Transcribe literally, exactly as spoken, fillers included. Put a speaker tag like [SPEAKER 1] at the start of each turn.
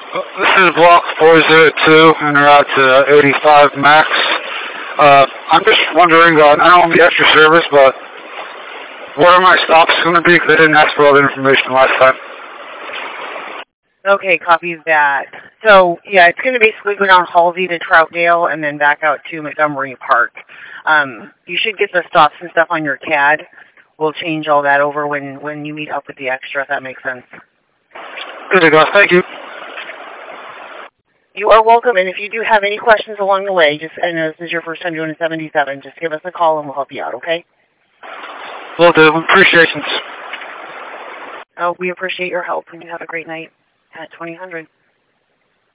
[SPEAKER 1] Uh, This is block four zero two and route to eighty-five Max. Uh, I'm just wondering, uh, I don't want the extra service, but what are my stops going to be? Because I didn't ask for all the information last time.
[SPEAKER 2] Okay, copies that. So, yeah, it's going to basically go down Halsey to Troutdale and then back out to Montgomery Park. Um, you should get the stops and stuff on your C A D. We'll change all that over when, when you meet up with the extra, if that makes sense.
[SPEAKER 1] Good to go. Thank you.
[SPEAKER 2] You are welcome, and if you do have any questions along the way, just, I know this is your first time doing a seventy-seven, just give us a call and we'll help you out, okay?
[SPEAKER 1] Will do. Appreciations.
[SPEAKER 2] Oh, we appreciate your help, and you have a great night at twenty hundred.